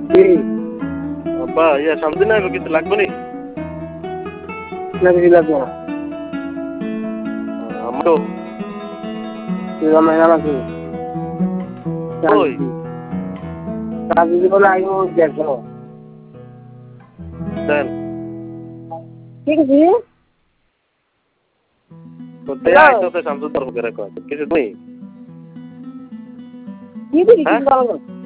কি আব্বা ইয়া সামনে না কিছু লাগবে নি না কিছু লাগবে না আমারও তুই আমার নাকি ওই কাজ জীবনে আগে দেখো দেন ঠিক আছে তো দেয়া আইতো শামসুদ্দার হোকের কয় কিছু নেই কি দিবি কি বলো